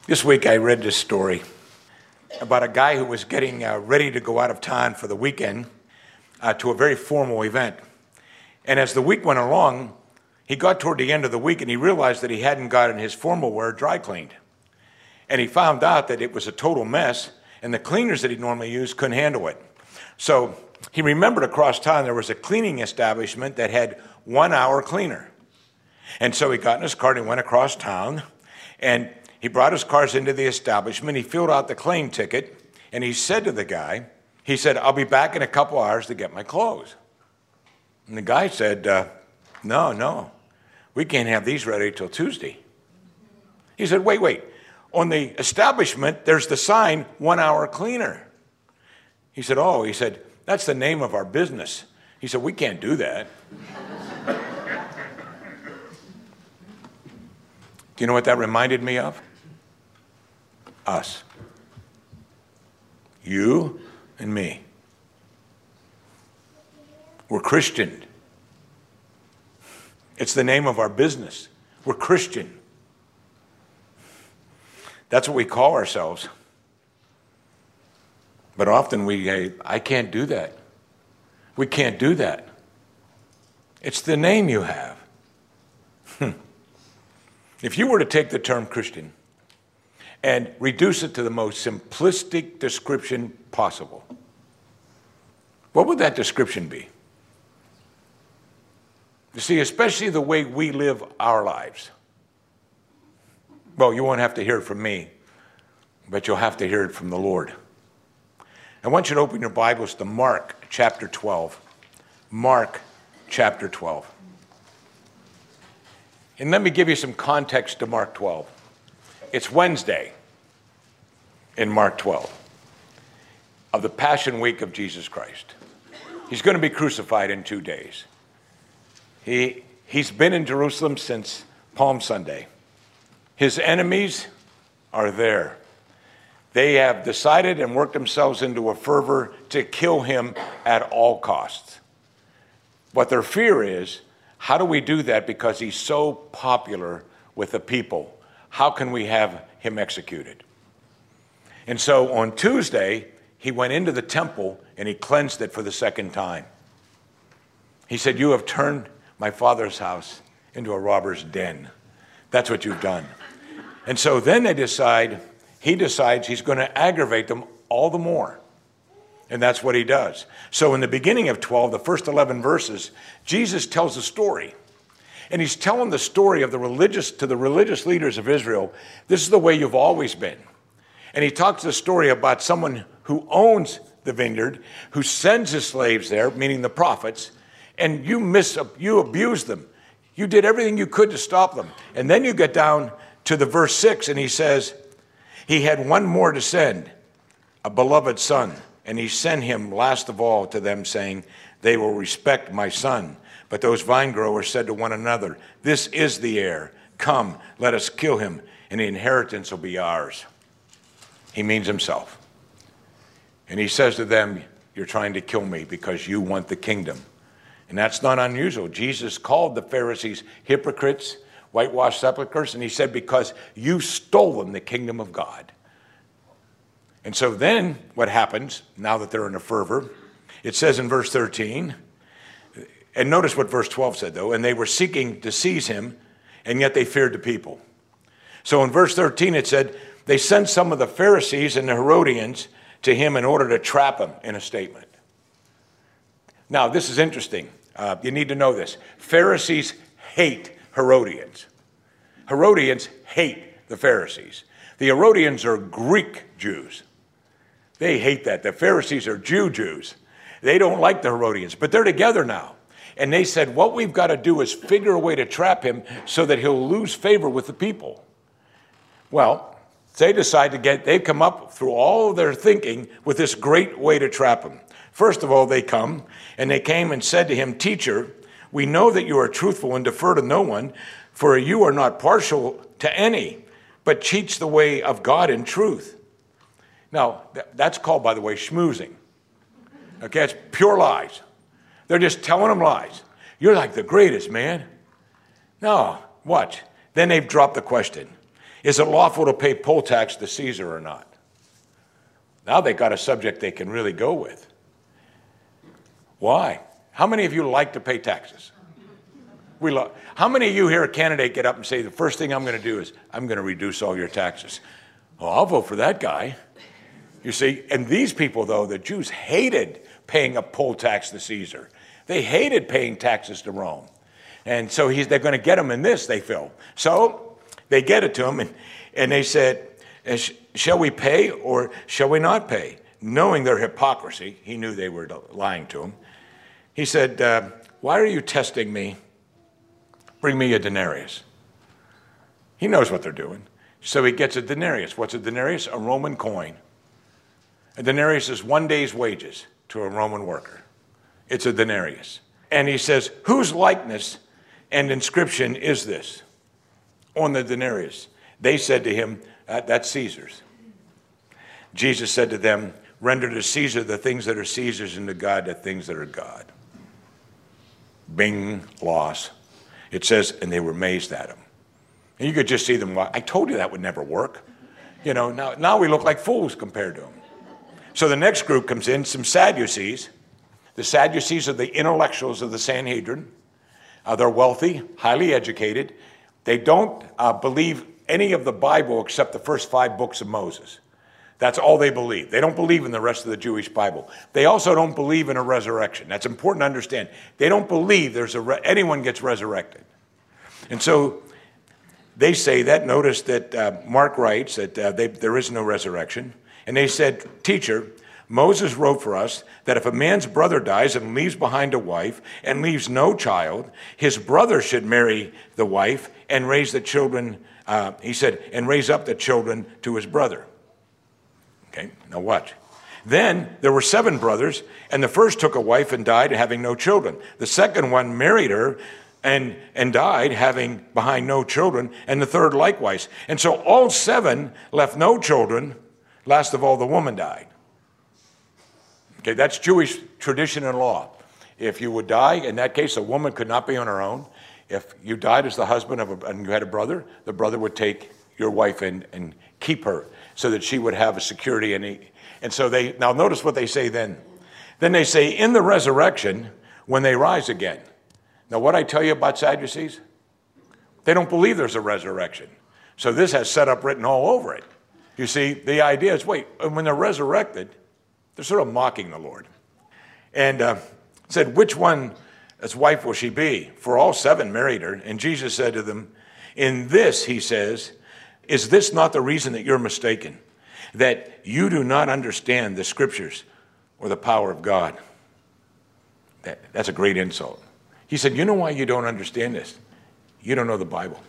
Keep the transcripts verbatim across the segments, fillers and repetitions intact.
This week I read this story about a guy who was getting uh, ready to go out of town for the weekend uh, to a very formal event. And as the week went along, he got toward the end of the week and he realized that he hadn't gotten his formal wear dry cleaned. And he found out that it was a total mess and the cleaners that he normally used couldn't handle it. So he remembered across town there was a cleaning establishment that had one hour cleaner. And so he got in his car and he went across town and he brought his cars into the establishment. He filled out the claim ticket and he said to the guy, he said, "I'll be back in a couple hours to get my clothes." And the guy said, uh, no, no, we can't have these ready till Tuesday. He said, wait, wait. On the establishment, there's the sign, one hour cleaner. He said, oh, he said, that's the name of our business. He said, we can't do that. Do you know what that reminded me of? Us. You and me. We're Christian. It's the name of our business. We're Christian. That's what we call ourselves. But often we say, I can't do that. We can't do that. It's the name you have. If you were to take the term Christian and reduce it to the most simplistic description possible, what would that description be? You see, especially the way we live our lives. Well, you won't have to hear it from me, but you'll have to hear it from the Lord. I want you to open your Bibles to Mark chapter twelve. Mark chapter twelve. And let me give you some context to Mark twelve. It's Wednesday in Mark twelve of the Passion Week of Jesus Christ. He's going to be crucified in two days. He, he's been in Jerusalem since Palm Sunday. His enemies are there. They have decided and worked themselves into a fervor to kill him at all costs. What their fear is, how do we do that because he's so popular with the people? How can we have him executed? And so on Tuesday, he went into the temple and he cleansed it for the second time. He said, you have turned my father's house into a robber's den. That's what you've done. And so then they decide, he decides he's going to aggravate them all the more. And that's what he does. So in the beginning of twelve, the first eleven verses, Jesus tells a story. And he's telling the story of the religious, to the religious leaders of Israel, this is the way you've always been. And he talks the story about someone who owns the vineyard, who sends his slaves there, meaning the prophets, and you miss, you abuse them. You did everything you could to stop them. And then you get down to the verse six, and he says, he had one more to send, a beloved son. And he sent him last of all to them, saying, they will respect my son. But those vine growers said to one another, this is the heir. Come, let us kill him, and the inheritance will be ours. He means himself. And he says to them, you're trying to kill me because you want the kingdom. And that's not unusual. Jesus called the Pharisees hypocrites, whitewashed sepulchres, and he said, because you've stolen the kingdom of God. And so then what happens, now that they're in a fervor, it says in verse thirteen, and notice what verse twelve said though, and they were seeking to seize him, and yet they feared the people. So in verse thirteen it said, they sent some of the Pharisees and the Herodians to him in order to trap him in a statement. Now this is interesting. Uh, you need to know this. Pharisees hate Herodians. Herodians hate the Pharisees. The Herodians are Greek Jews. They hate that. The Pharisees are Jew Jews. They don't like the Herodians, but they're together now. And they said, what we've got to do is figure a way to trap him so that he'll lose favor with the people. Well, they decide to get, they've come up through all of their thinking with this great way to trap him. First of all, they come, and they came and said to him, teacher, we know that you are truthful and defer to no one, for you are not partial to any, but teach the way of God in truth. Now, that's called, by the way, schmoozing. Okay, it's pure lies. They're just telling them lies. You're like the greatest, man. No, watch. Then they've dropped the question. Is it lawful to pay poll tax to Caesar or not? Now they got a subject they can really go with. Why? How many of you like to pay taxes? We love. How many of you hear a candidate get up and say, the first thing I'm going to do is I'm going to reduce all your taxes? Well, I'll vote for that guy. You see, and these people, though, the Jews hated paying a poll tax to Caesar. They hated paying taxes to Rome. And so he's, they're going to get him in this, they feel. So they get it to him, and, and they said, shall we pay or shall we not pay? Knowing their hypocrisy, he knew they were lying to him. He said, uh, why are you testing me? Bring me a denarius. He knows what they're doing. So he gets a denarius. What's a denarius? A Roman coin. A denarius is one day's wages to a Roman worker. It's a denarius. And he says, whose likeness and inscription is this on the denarius? They said to him, that's Caesar's. Jesus said to them, render to Caesar the things that are Caesar's, and to God the things that are God. Bing, loss. It says, and they were amazed at him. And you could just see them, I told you that would never work. You know, now, now we look like fools compared to him. So the next group comes in, some Sadducees. The Sadducees are the intellectuals of the Sanhedrin. Uh, they're wealthy, highly educated. They don't uh, believe any of the Bible except the first five books of Moses. That's all they believe. They don't believe in the rest of the Jewish Bible. They also don't believe in a resurrection. That's important to understand. They don't believe there's a re- anyone gets resurrected. And so they say that. Notice that uh, Mark writes that uh, they, there is no resurrection. And they said, teacher, Moses wrote for us that if a man's brother dies and leaves behind a wife and leaves no child, his brother should marry the wife and raise the children, uh, he said, and raise up the children to his brother. Okay, now watch. Then there were seven brothers, and the first took a wife and died, having no children. The second one married her and, and died, having behind no children, and the third likewise. And so all seven left no children. Last of all, the woman died. Okay, that's Jewish tradition and law. If you would die, in that case, a woman could not be on her own. If you died as the husband of a, and you had a brother, the brother would take your wife and, and keep her so that she would have a security. And, he, and so they, now notice what they say then. Then they say, in the resurrection, when they rise again. Now what I tell you about Sadducees, they don't believe there's a resurrection. So this has set up written all over it. You see, the idea is, wait, when they're resurrected, they're sort of mocking the Lord. And uh, said, which one, as wife will she be? For all seven married her. And Jesus said to them, in this, he says, is this not the reason that you're mistaken? That you do not understand the scriptures or the power of God? That, that's a great insult. He said, you know why you don't understand this? You don't know the Bible.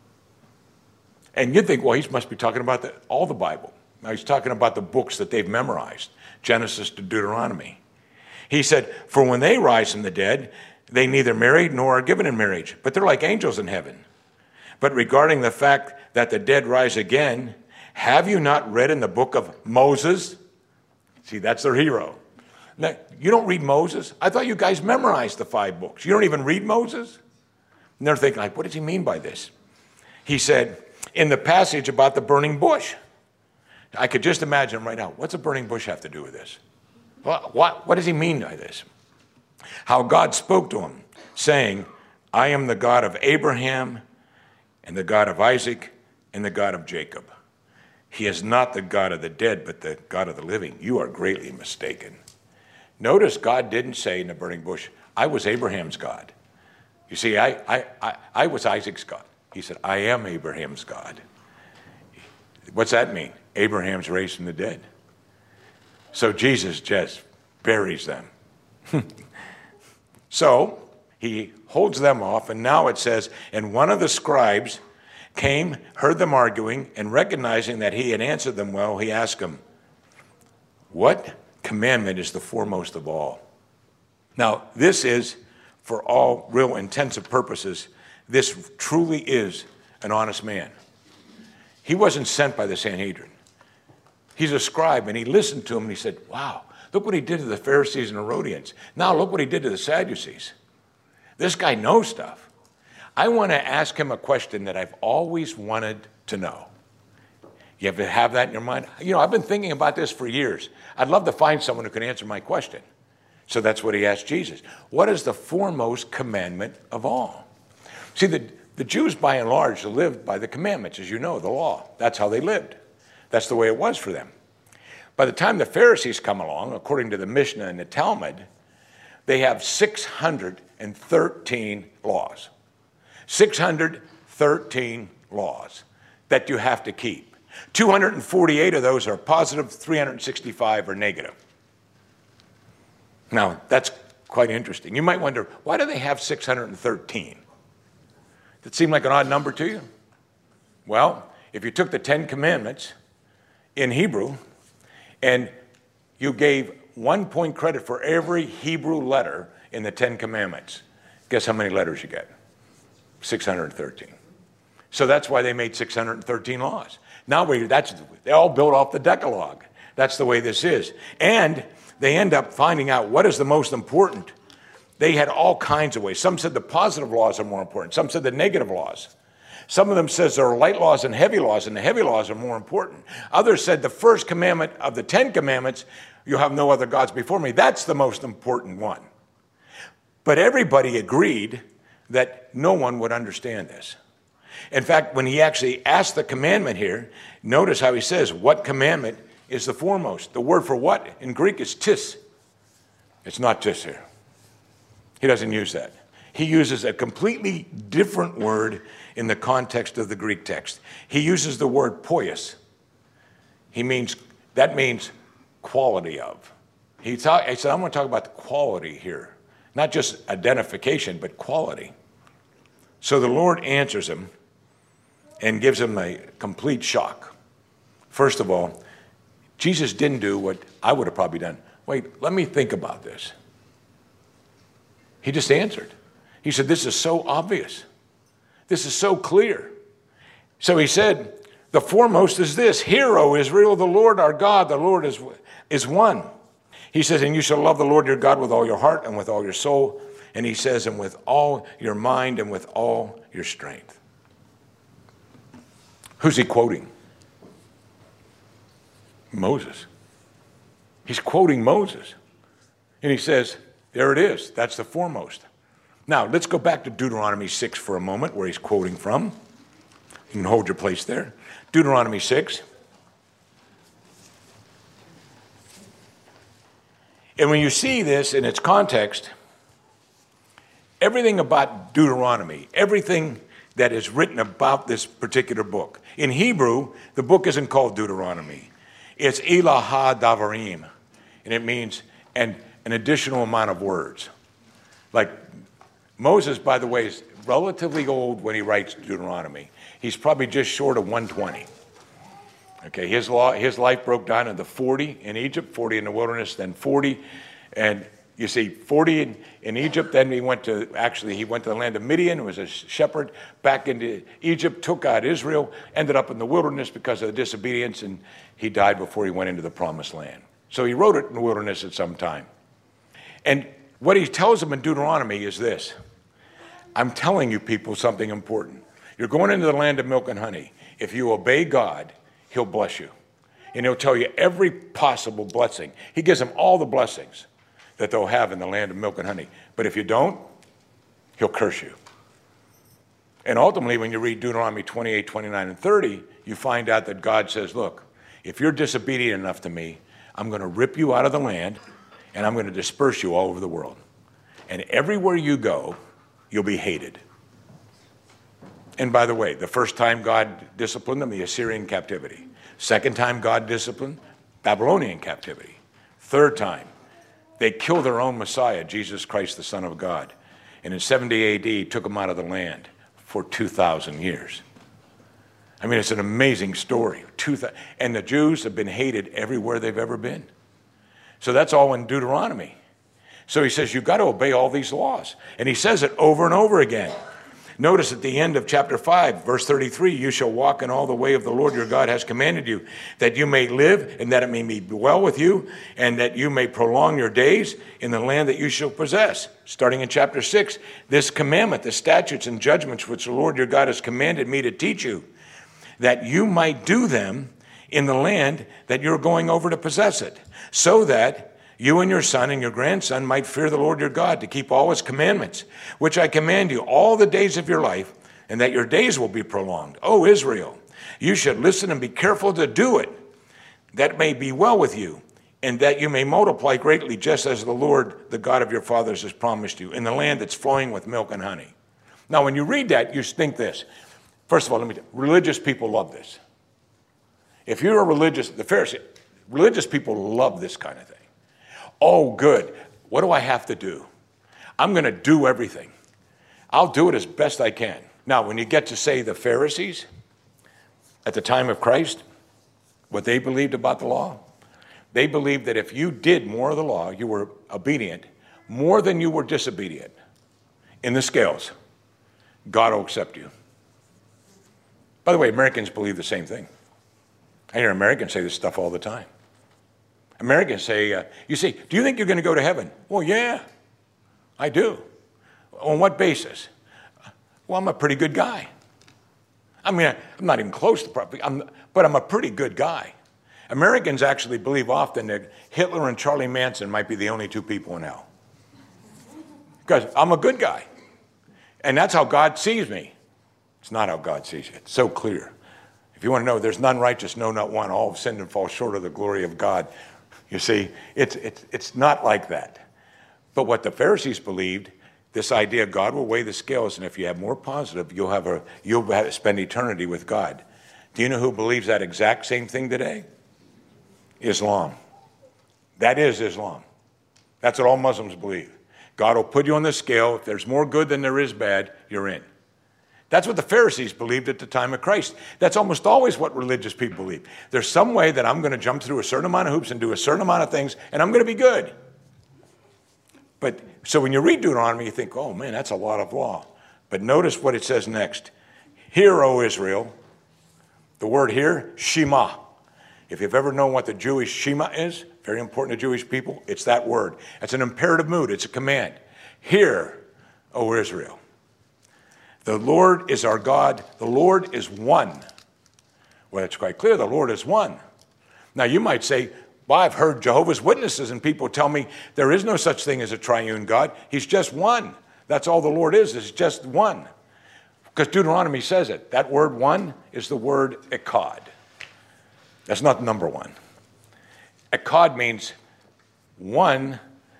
And you'd think, well, he must be talking about the, all the Bible. Now he's talking about the books that they've memorized, Genesis to Deuteronomy. He said, for when they rise from the dead, they neither marry nor are given in marriage, but they're like angels in heaven. But regarding the fact that the dead rise again, have you not read in the book of Moses? See, that's their hero. Now, you don't read Moses? I thought you guys memorized the five books. You don't even read Moses? And they're thinking, like, what does he mean by this? He said, in the passage about the burning bush. I could just imagine right now, what's a burning bush have to do with this? What, what, what does he mean by this? How God spoke to him, saying, I am the God of Abraham and the God of Isaac and the God of Jacob. He is not the God of the dead, but the God of the living. You are greatly mistaken. Notice God didn't say in the burning bush, I was Abraham's God. You see, I, I, I, I was Isaac's God. He said, I am Abraham's God. What's that mean? Abraham's raised from the dead. So Jesus just buries them. So he holds them off, and now it says, and one of the scribes came, heard them arguing, and recognizing that he had answered them well, he asked him, what commandment is the foremost of all? Now, this is, for all real intensive purposes, this truly is an honest man. He wasn't sent by the Sanhedrin. He's a scribe, and he listened to him, and he said, wow, look what he did to the Pharisees and Herodians. Now look what he did to the Sadducees. This guy knows stuff. I want to ask him a question that I've always wanted to know. You have to have that in your mind. You know, I've been thinking about this for years. I'd love to find someone who can answer my question. So that's what he asked Jesus. What is the foremost commandment of all? See, the, the Jews, by and large, lived by the commandments, as you know, the law. That's how they lived. That's the way it was for them. By the time the Pharisees come along, according to the Mishnah and the Talmud, they have six hundred thirteen laws. six hundred thirteen laws that you have to keep. two hundred forty-eight of those are positive, three hundred sixty-five are negative. Now, that's quite interesting. You might wonder, why do they have six hundred thirteen? Does it seem like an odd number to you? Well, if you took the Ten Commandments in Hebrew and you gave one point credit for every Hebrew letter in the Ten Commandments, guess how many letters you get? six hundred thirteen. So that's why they made six hundred thirteen laws. Now we, that's, they all built off the Decalogue. That's the way this is. And they end up finding out what is the most important. They had all kinds of ways. Some said the positive laws are more important. Some said the negative laws. Some of them says there are light laws and heavy laws, and the heavy laws are more important. Others said the first commandment of the Ten Commandments, you have no other gods before me, that's the most important one. But everybody agreed that no one would understand this. In fact, when he actually asked the commandment here, notice how he says, what commandment is the foremost? The word for what in Greek is tis. It's not tis here. He doesn't use that. He uses a completely different word in the context of the Greek text. He uses the word poios. He means, that means quality of. He, talk, he said, I'm going to talk about the quality here. Not just identification, but quality. So the Lord answers him and gives him a complete shock. First of all, Jesus didn't do what I would have probably done. Wait, let me think about this. He just answered. He said, this is so obvious. This is so clear. So he said, the foremost is this, hear, O Israel, the Lord our God, the Lord is, is one. He says, and you shall love the Lord your God with all your heart and with all your soul. And he says, and with all your mind and with all your strength. Who's he quoting? Moses. He's quoting Moses. And he says, there it is. That's the foremost. Now, let's go back to Deuteronomy six for a moment, where he's quoting from. You can hold your place there. Deuteronomy six. And when you see this in its context, everything about Deuteronomy, everything that is written about this particular book. In Hebrew, the book isn't called Deuteronomy. It's Elah Davarim, and it means an, an additional amount of words. Like Moses, by the way, is relatively old when he writes Deuteronomy. He's probably just short of one twenty. Okay, his law, his life broke down into forty in Egypt, forty in the wilderness, then forty, and you see, forty in, in Egypt, then he went to, actually, he went to the land of Midian, was a shepherd, back into Egypt, took out Israel, ended up in the wilderness because of the disobedience, and he died before he went into the promised land. So he wrote it in the wilderness at some time. And what he tells them in Deuteronomy is this. I'm telling you people something important. You're going into the land of milk and honey. If you obey God, he'll bless you. And he'll tell you every possible blessing. He gives them all the blessings that they'll have in the land of milk and honey. But if you don't, he'll curse you. And ultimately, when you read Deuteronomy twenty-eight, twenty-nine, and thirty, you find out that God says, look, if you're disobedient enough to me, I'm going to rip you out of the land, and I'm going to disperse you all over the world. And everywhere you go, you'll be hated. And by the way, the first time God disciplined them, the Assyrian captivity. Second time God disciplined, Babylonian captivity. Third time, they killed their own Messiah, Jesus Christ, the Son of God. And in seventy A D, took him out of the land for two thousand years. I mean, it's an amazing story. And the Jews have been hated everywhere they've ever been. So that's all in Deuteronomy. So he says, you've got to obey all these laws. And he says it over and over again. Notice at the end of chapter five, verse thirty-three, you shall walk in all the way of the Lord your God has commanded you, that you may live and that it may be well with you, and that you may prolong your days in the land that you shall possess. Starting in chapter six, this commandment, the statutes and judgments which the Lord your God has commanded me to teach you, that you might do them in the land that you're going over to possess it, so that you and your son and your grandson might fear the Lord your God, to keep all his commandments, which I command you all the days of your life, and that your days will be prolonged. O Israel, you should listen and be careful to do it, that it may be well with you, and that you may multiply greatly, just as the Lord, the God of your fathers, has promised you, in the land that's flowing with milk and honey. Now, when you read that, you think this. First of all, let me tell you, religious people love this. If you're a religious, the Pharisee, religious people love this kind of thing. Oh, good. What do I have to do? I'm going to do everything. I'll do it as best I can. Now, when you get to, say, the Pharisees at the time of Christ, what they believed about the law, they believed that if you did more of the law, you were obedient, more than you were disobedient in the scales, God will accept you. By the way, Americans believe the same thing. I hear Americans say this stuff all the time. Americans say, uh, you say, do you think you're going to go to heaven? Well, yeah, I do. On what basis? Well, I'm a pretty good guy. I mean, I'm not even close to probably, I'm, but I'm a pretty good guy. Americans actually believe often that Hitler and Charlie Manson might be the only two people in hell. Because I'm a good guy. And that's how God sees me. It's not how God sees you. It's so clear. If you want to know, there's none righteous, no, not one. All have sinned and fall short of the glory of God. You see, it's, it's, it's not like that. But what the Pharisees believed, this idea God will weigh the scales, and if you have more positive, you'll have a you'll have, spend eternity with God. Do you know who believes that exact same thing today? Islam. That is Islam. That's what all Muslims believe. God will put you on the scale. If there's more good than there is bad, you're in. That's what the Pharisees believed at the time of Christ. That's almost always what religious people believe. There's some way that I'm going to jump through a certain amount of hoops and do a certain amount of things, and I'm going to be good. But so when you read Deuteronomy, you think, oh man, that's a lot of law. But notice what it says next. Hear, O Israel. The word here, Shema. If you've ever known what the Jewish Shema is, very important to Jewish people, it's that word. It's an imperative mood. It's a command. Hear, O Israel. The Lord is our God. The Lord is one. Well, it's quite clear. The Lord is one. Now, you might say, well, I've heard Jehovah's Witnesses and people tell me there is no such thing as a triune God. He's just one. That's all the Lord is, is just one. Because Deuteronomy says it. That word one is the word echad. That's not number one. Echad means one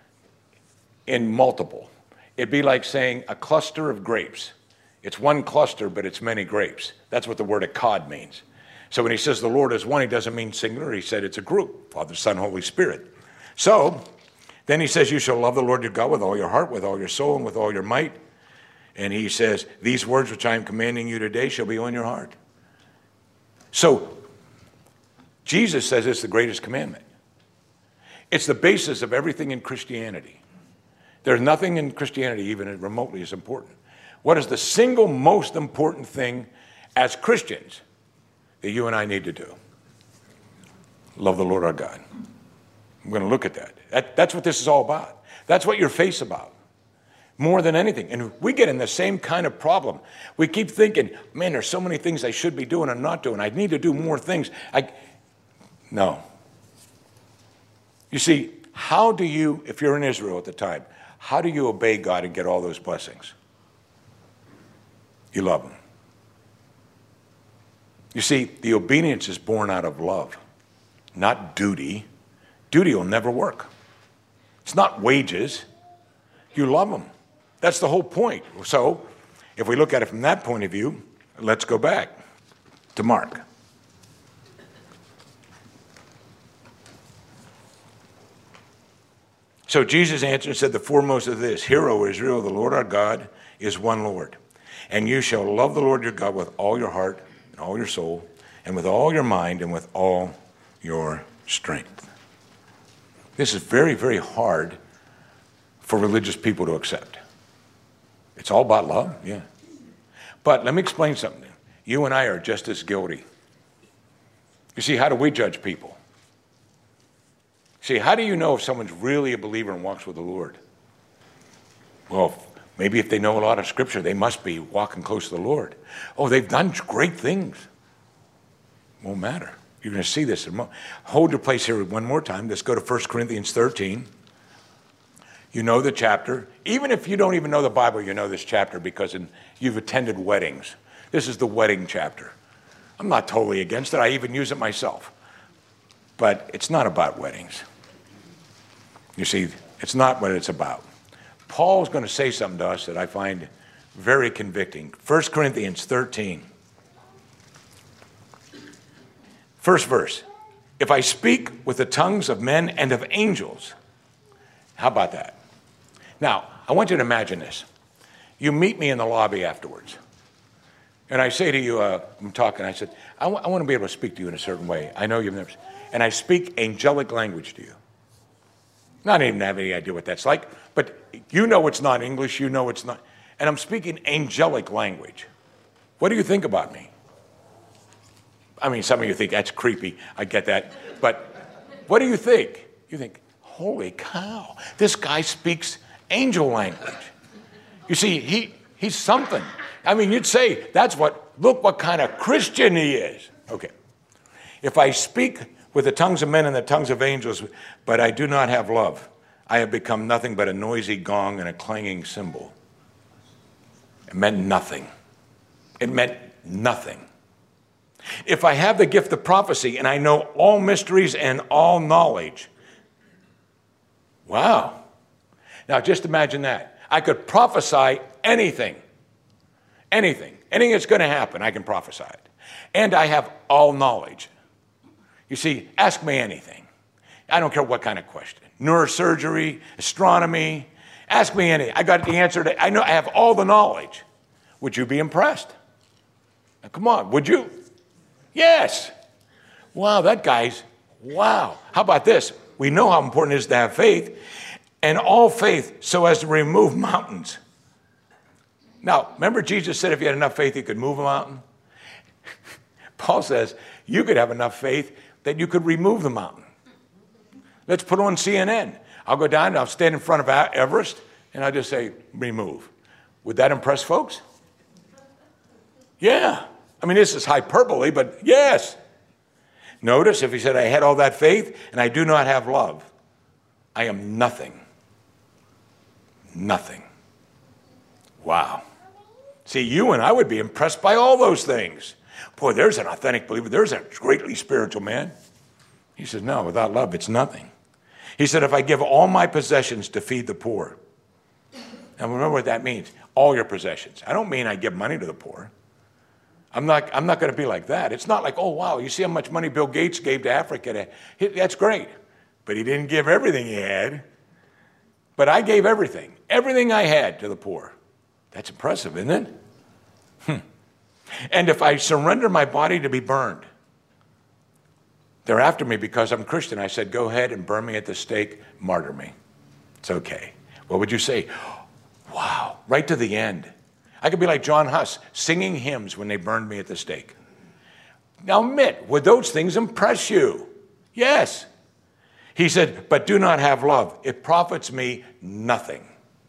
in multiple. It'd be like saying a cluster of grapes. It's one cluster, but it's many grapes. That's what the word echad means. So when he says the Lord is one, he doesn't mean singular. He said it's a group, Father, Son, Holy Spirit. So then he says, you shall love the Lord your God with all your heart, with all your soul, and with all your might. And he says, these words which I am commanding you today shall be on your heart. So Jesus says it's the greatest commandment. It's the basis of everything in Christianity. There's nothing in Christianity even remotely as important. What is the single most important thing as Christians that you and I need to do? Love the Lord our God. I'm going to look at that. that. That's what this is all about. That's what your faith's about. More than anything. And we get in the same kind of problem. We keep thinking, man, there's so many things I should be doing and not doing. I need to do more things. I No. You see, how do you, if you're in Israel at the time, how do you obey God and get all those blessings? You love him. You see, the obedience is born out of love, not duty. Duty will never work. It's not wages. You love him. That's the whole point. So, if we look at it from that point of view, let's go back to Mark. So Jesus answered and said, the foremost of this, hear, O Israel, the Lord our God is one Lord. And you shall love the Lord your God with all your heart and all your soul and with all your mind and with all your strength. This is very, very hard for religious people to accept. It's all about love, yeah. But let me explain something. You and I are just as guilty. You see, how do we judge people? See, how do you know if someone's really a believer and walks with the Lord? Well, maybe if they know a lot of Scripture, they must be walking close to the Lord. Oh, they've done great things. Won't matter. You're going to see this. Hold your place here one more time. Let's go to First Corinthians thirteen. You know the chapter. Even if you don't even know the Bible, you know this chapter because in, you've attended weddings. This is the wedding chapter. I'm not totally against it. I even use it myself. But it's not about weddings. You see, it's not what it's about. Paul's going to say something to us that I find very convicting. First Corinthians thirteen. First verse. If I speak with the tongues of men and of angels. How about that? Now, I want you to imagine this. You meet me in the lobby afterwards. And I say to you, uh, I'm talking, I said, I, w- I want to be able to speak to you in a certain way. I know you've never, and I speak angelic language to you. Not even have any idea what that's like, but you know it's not English, you know it's not, and I'm speaking angelic language. What do you think about me? I mean, some of you think that's creepy, I get that, but what do you think? You think, holy cow, this guy speaks angel language. You see, he he's something. I mean, you'd say, that's what, look what kind of Christian he is. Okay. If I speak with the tongues of men and the tongues of angels, but I do not have love, I have become nothing but a noisy gong and a clanging cymbal. It meant nothing. It meant nothing. If I have the gift of prophecy and I know all mysteries and all knowledge, wow. Now just imagine that. I could prophesy anything. Anything. Anything that's going to happen, I can prophesy it. And I have all knowledge. You see, ask me anything. I don't care what kind of question. Neurosurgery, astronomy, ask me anything. I got the answer to, I know I have all the knowledge. Would you be impressed? Now, come on, would you? Yes. Wow, that guy's, wow. How about this? We know how important it is to have faith, and all faith so as to remove mountains. Now, remember Jesus said if you had enough faith, you could move a mountain? Paul says you could have enough faith that you could remove the mountain. Let's put on C N N. I'll go down and I'll stand in front of Everest and I'll just say, remove. Would that impress folks? Yeah. I mean, this is hyperbole, but yes. Notice if he said, I had all that faith and I do not have love, I am nothing. Nothing. Wow. See, you and I would be impressed by all those things. Boy, there's an authentic believer. There's a greatly spiritual man. He says, no, without love, it's nothing. He said, if I give all my possessions to feed the poor. Now, remember what that means. All your possessions. I don't mean I give money to the poor. I'm not, I'm not going to be like that. It's not like, oh, wow, you see how much money Bill Gates gave to Africa. That's great. But he didn't give everything he had. But I gave everything. Everything I had to the poor. That's impressive, isn't it? Hmm. And if I surrender my body to be burned, they're after me because I'm Christian. I said, go ahead and burn me at the stake, martyr me. It's okay. What would you say? Wow, right to the end. I could be like John Huss, singing hymns when they burned me at the stake. Now admit, would those things impress you? Yes. He said, but do not have love. It profits me nothing.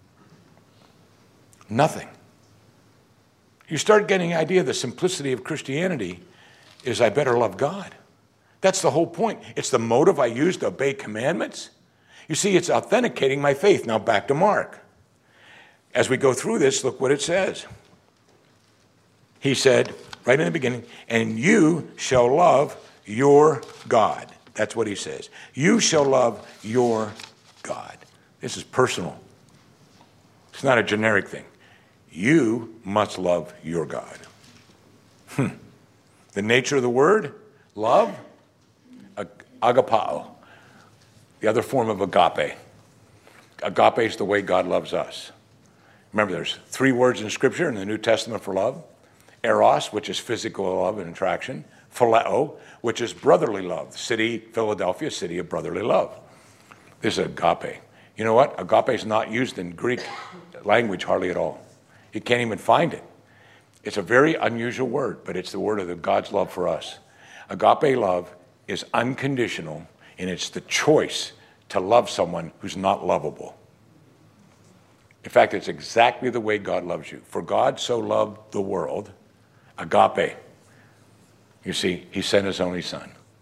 Nothing. You start getting the idea of the simplicity of Christianity is I better love God. That's the whole point. It's the motive I use to obey commandments. You see, it's authenticating my faith. Now back to Mark. As we go through this, look what it says. He said, right in the beginning, and you shall love your God. That's what he says. You shall love your God. This is personal. It's not a generic thing. You must love your God. Hmm. The nature of the word, love, agapao. The other form of agape. Agape is the way God loves us. Remember, there's three words in Scripture in the New Testament for love. Eros, which is physical love and attraction. Phileo, which is brotherly love. City, Philadelphia, city of brotherly love. This is agape. You know what? Agape is not used in Greek language hardly at all. You can't even find it. It's a very unusual word, but it's the word of the God's love for us. Agape love is unconditional, and it's the choice to love someone who's not lovable. In fact, it's exactly the way God loves you. For God so loved the world, agape. You see, he sent his only son.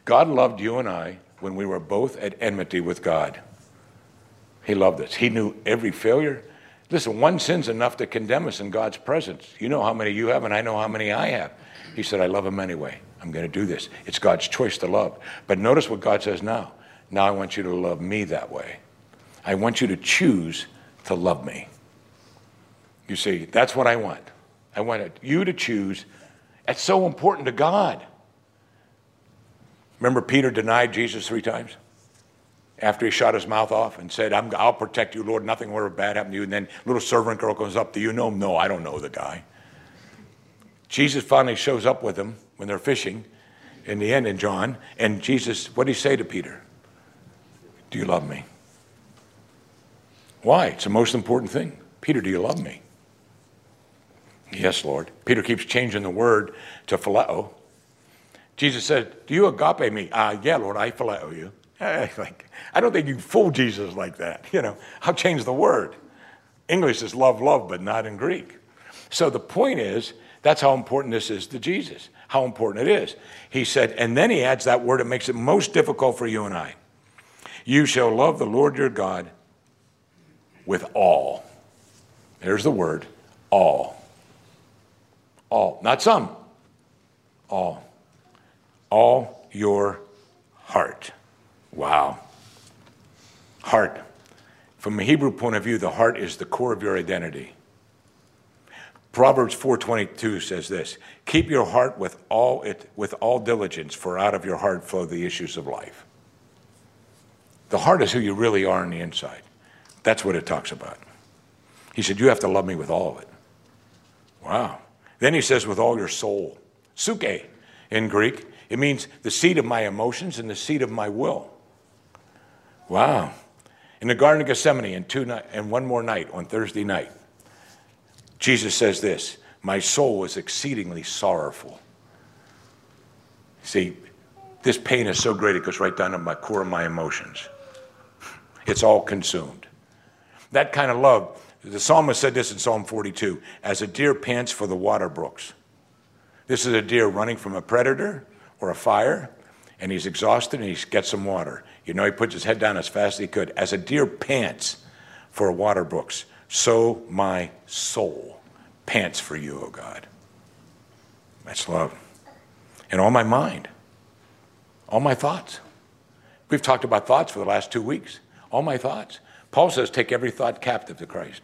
God loved you and I when we were both at enmity with God. He loved us. He knew every failure. Listen, one sin's enough to condemn us in God's presence. You know how many you have, and I know how many I have. He said, I love him anyway. I'm going to do this. It's God's choice to love. But notice what God says now. Now I want you to love me that way. I want you to choose to love me. You see, that's what I want. I want you to choose. It's so important to God. Remember Peter denied Jesus three times? After he shot his mouth off and said, I'm, I'll protect you, Lord, nothing will ever bad happen to you. And then little servant girl goes up, do you know him? No, I don't know the guy. Jesus finally shows up with him when they're fishing in the end in John. And Jesus, what did he say to Peter? Do you love me? Why? It's the most important thing. Peter, do you love me? Yes, Lord. Peter keeps changing the word to phileo. Jesus said, do you agape me? Uh, yeah, Lord, I phileo you. I, think, I don't think you fool Jesus like that. You know, I'll change the word. English is love, love, but not in Greek. So the point is, that's how important this is to Jesus, how important it is. He said, and then he adds that word that makes it most difficult for you and I. You shall love the Lord your God with all. There's the word, all. All, not some, all. All your heart. Wow. Heart. From a Hebrew point of view, the heart is the core of your identity. Proverbs four twenty-two says this, keep your heart with all it with all diligence, for out of your heart flow the issues of life. The heart is who you really are on the inside. That's what it talks about. He said, you have to love me with all of it. Wow. Then he says, with all your soul. Suke in Greek. It means the seat of my emotions and the seat of my will. Wow. In the Garden of Gethsemane, and, two ni- and one more night, on Thursday night, Jesus says this, my soul is exceedingly sorrowful. See, this pain is so great it goes right down to my core of my emotions. It's all consumed. That kind of love, the psalmist said this in Psalm forty-two, as a deer pants for the water brooks. This is a deer running from a predator or a fire, and he's exhausted and he gets some water. You know, he puts his head down as fast as he could. As a deer pants for water brooks, so my soul pants for you, O God. That's love. And all my mind, all my thoughts. We've talked about thoughts for the last two weeks. All my thoughts. Paul says, take every thought captive to Christ.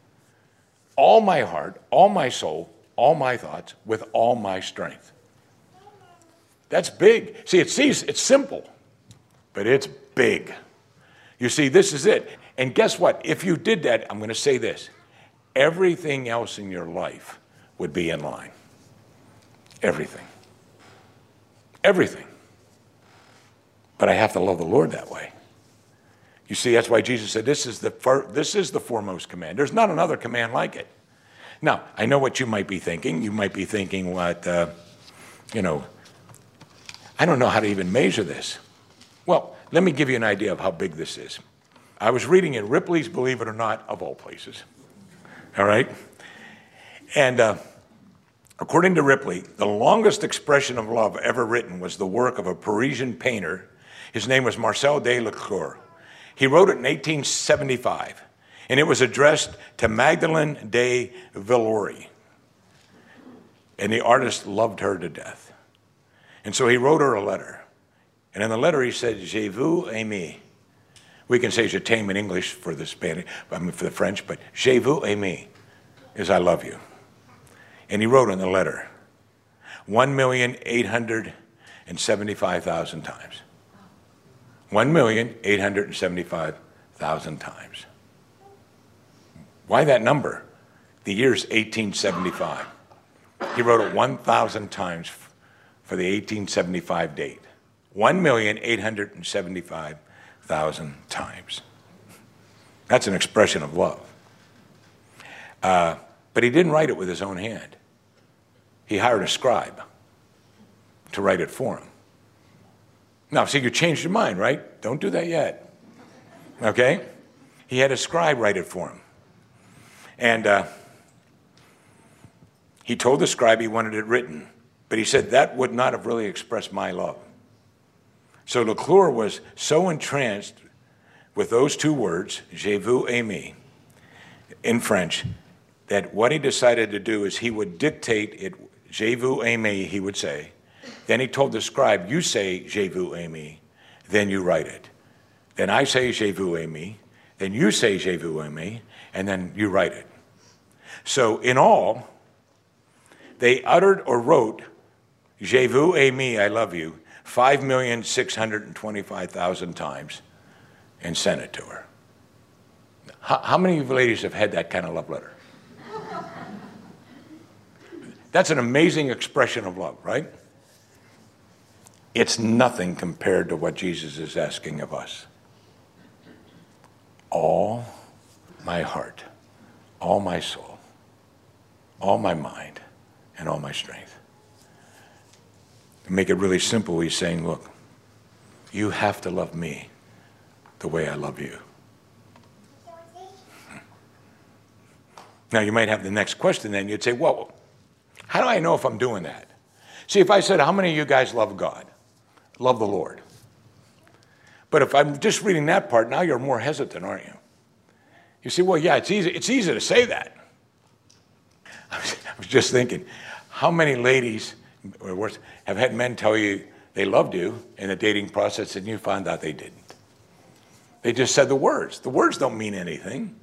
All my heart, all my soul, all my thoughts, with all my strength. That's big. See, it seems it's simple, but it's big. You see, this is it. And guess what? If you did that, I'm going to say this. Everything else in your life would be in line. Everything. Everything. But I have to love the Lord that way. You see, that's why Jesus said this is the fir- this is the foremost command. There's not another command like it. Now, I know what you might be thinking. You might be thinking what, uh, you know, I don't know how to even measure this. Well, let me give you an idea of how big this is. I was reading in Ripley's Believe It or Not, of all places. All right? And uh, according to Ripley, the longest expression of love ever written was the work of a Parisian painter. His name was Marcel Delacroix. He wrote it in eighteen seventy-five, and it was addressed to Magdalene de Villori. And the artist loved her to death. And so he wrote her a letter. And in the letter he said, Je vous aime. We can say je t'aime in English for the Spanish, I mean for the French, but je vous aime is I love you. And he wrote in the letter, one million eight hundred seventy-five thousand times. one million eight hundred seventy-five thousand times. Why that number? The year's eighteen seventy-five. He wrote it one thousand times for the eighteen seventy-five date. one million eight hundred seventy-five thousand times. That's an expression of love. Uh, but he didn't write it with his own hand. He hired a scribe to write it for him. Now, see, you changed your mind, right? Don't do that yet. Okay? He had a scribe write it for him. And uh, he told the scribe he wanted it written. But he said that would not have really expressed my love. So Leclerc was so entranced with those two words, je vous aime, in French, that what he decided to do is he would dictate it, je vous aime, he would say. Then he told the scribe, you say je vous aime, then you write it. Then I say je vous aime, then you say je vous aime, and then you write it. So in all, they uttered or wrote je vous aime, I love you, five million six hundred twenty-five thousand times and sent it to her. How, how many of you ladies have had that kind of love letter? That's an amazing expression of love, right? It's nothing compared to what Jesus is asking of us. All my heart, all my soul, all my mind, and all my strength. To make it really simple, he's saying, look, you have to love me the way I love you. Now, you might have the next question then. You'd say, well, how do I know if I'm doing that? See, if I said, how many of you guys love God? Love the Lord. But if I'm just reading that part, now you're more hesitant, aren't you? You say, well, yeah, it's easy, it's easy to say that. I was, I was just thinking, how many ladies or worse, have had men tell you they loved you in the dating process and you found out they didn't? They just said the words. The words don't mean anything.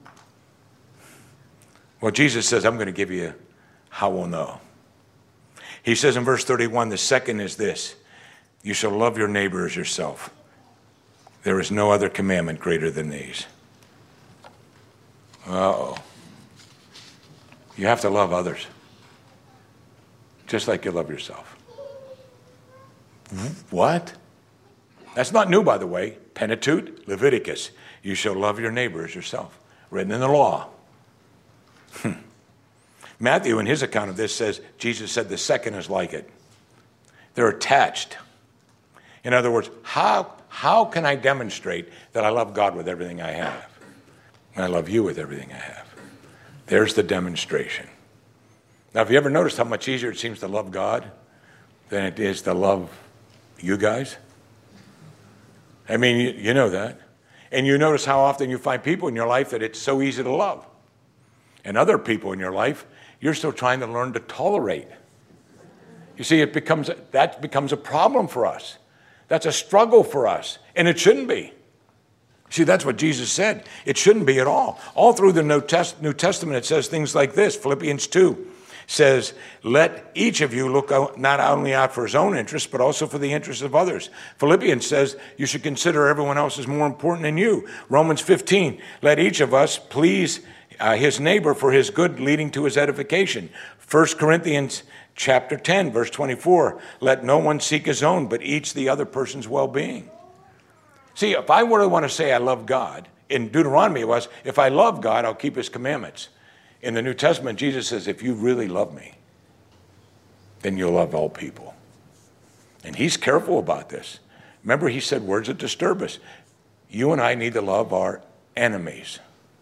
Well, Jesus says, I'm going to give you how we'll know. He says in verse thirty-one, the second is this, you shall love your neighbor as yourself. There is no other commandment greater than these. Uh-oh. You have to love others, just like you love yourself. What? That's not new, by the way. Pentateuch, Leviticus. You shall love your neighbor as yourself. Written in the law. Hmm. Matthew, in his account of this, says, Jesus said the second is like it. They're attached. In other words, how, how can I demonstrate that I love God with everything I have? And I love you with everything I have. There's the demonstration. Now, have you ever noticed how much easier it seems to love God than it is to love you guys? I mean, you, you know that. And you notice how often you find people in your life that it's so easy to love. And other people in your life, you're still trying to learn to tolerate. You see, it becomes that becomes a problem for us. That's a struggle for us, and it shouldn't be. See, that's what Jesus said. It shouldn't be at all. All through the New Testament, it says things like this. Philippians two says, let each of you look out, not only out for his own interests, but also for the interests of others. Philippians says you should consider everyone else as more important than you. Romans fifteen, let each of us please uh, his neighbor for his good, leading to his edification. First Corinthians chapter ten, verse twenty-four, let no one seek his own, but each the other person's well-being. See, if I were to want to say I love God, in Deuteronomy it was, if I love God, I'll keep his commandments. In the New Testament, Jesus says, if you really love me, then you'll love all people. And he's careful about this. Remember, he said words that disturb us. You and I need to love our enemies.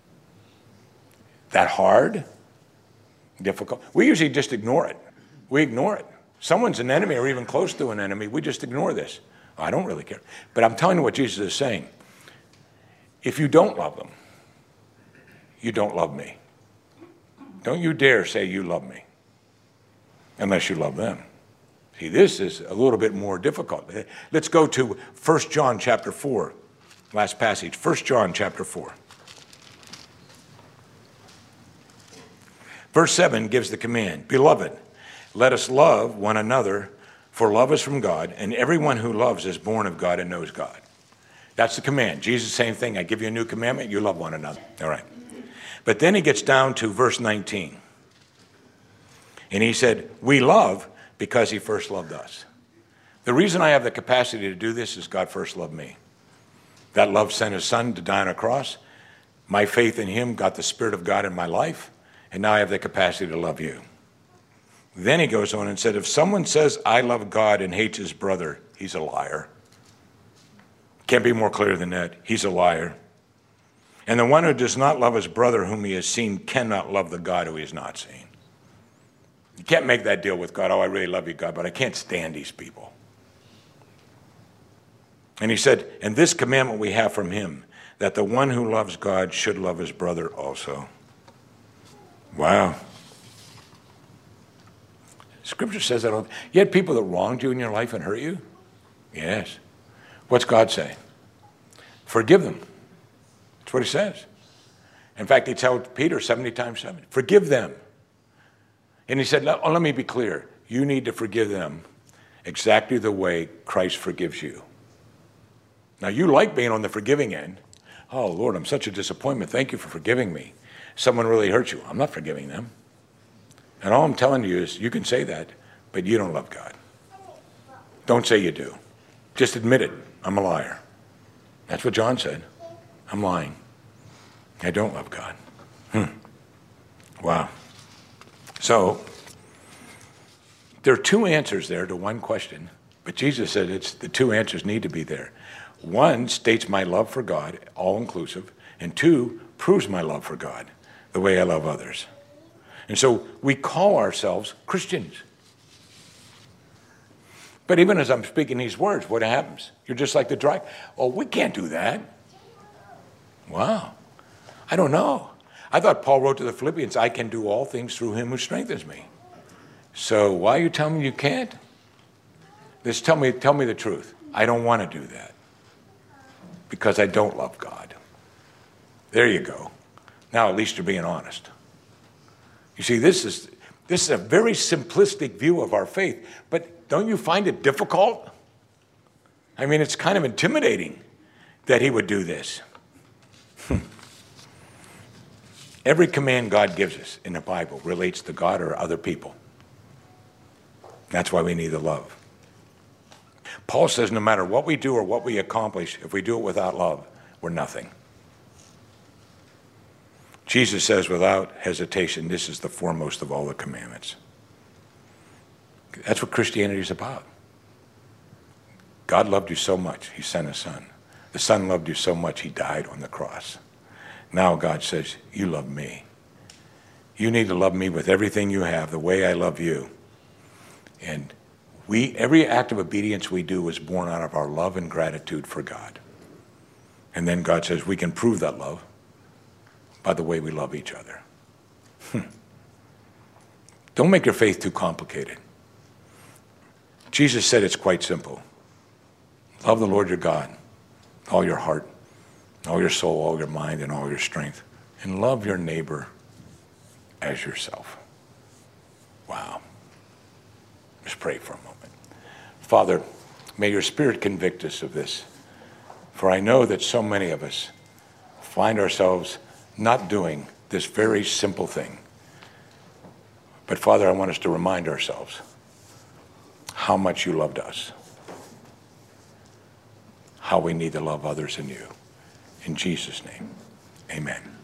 That hard? Difficult? We usually just ignore it. We ignore it. Someone's an enemy or even close to an enemy, we just ignore this. I don't really care. But I'm telling you what Jesus is saying. If you don't love them, you don't love me. Don't you dare say you love me unless you love them. See, this is a little bit more difficult. Let's go to First John chapter four, last passage. First John chapter four. Verse seven gives the command, beloved, let us love one another, for love is from God, and everyone who loves is born of God and knows God. That's the command. Jesus, same thing. I give you a new commandment. You love one another. All right. But then he gets down to verse nineteen. And he said, we love because he first loved us. The reason I have the capacity to do this is God first loved me. That love sent his son to die on a cross. My faith in him got the Spirit of God in my life. And now I have the capacity to love you. Then he goes on and said, if someone says, I love God and hates his brother, he's a liar. Can't be more clear than that. He's a liar. And the one who does not love his brother whom he has seen cannot love the God who he has not seen. You can't make that deal with God. Oh, I really love you, God, but I can't stand these people. And he said, and this commandment we have from him, that the one who loves God should love his brother also. Wow. Scripture says that. You had people that wronged you in your life and hurt you? Yes. What's God say? Forgive them. That's what he says. In fact, he told Peter seventy times seven, forgive them. And he said, oh, let me be clear. You need to forgive them exactly the way Christ forgives you. Now, you like being on the forgiving end. Oh, Lord, I'm such a disappointment. Thank you for forgiving me. Someone really hurt you. I'm not forgiving them. And all I'm telling you is you can say that, but you don't love God. Don't say you do. Just admit it. I'm a liar. That's what John said. I'm lying. I don't love God. Hmm. Wow. So, there are two answers there to one question, but Jesus said it's the two answers need to be there. One states my love for God, all-inclusive, and two, proves my love for God, the way I love others. And so we call ourselves Christians. But even as I'm speaking these words, what happens? You're just like the dry. Oh, we can't do that. Wow. I don't know. I thought Paul wrote to the Philippians, I can do all things through him who strengthens me. So why are you telling me you can't? Just tell me, tell me the truth. I don't want to do that because I don't love God. There you go. Now at least you're being honest. You see, this is, this is a very simplistic view of our faith, but don't you find it difficult? I mean, it's kind of intimidating that he would do this. Every command God gives us in the Bible relates to God or other people. That's why we need the love. Paul says no matter what we do or what we accomplish, if we do it without love, we're nothing. Jesus says without hesitation, this is the foremost of all the commandments. That's what Christianity is about. God loved you so much, he sent his son. The son loved you so much, he died on the cross. Now God says, you love me. You need to love me with everything you have, the way I love you. And we, every act of obedience we do is born out of our love and gratitude for God. And then God says we can prove that love by the way we love each other. Hmm. Don't make your faith too complicated. Jesus said it's quite simple. Love the Lord your God, all your heart, all your soul, all your mind, and all your strength. And love your neighbor as yourself. Wow. Let's pray for a moment. Father, may your Spirit convict us of this. For I know that so many of us find ourselves not doing this very simple thing. But Father, I want us to remind ourselves how much you loved us, how we need to love others in you. In Jesus' name, amen.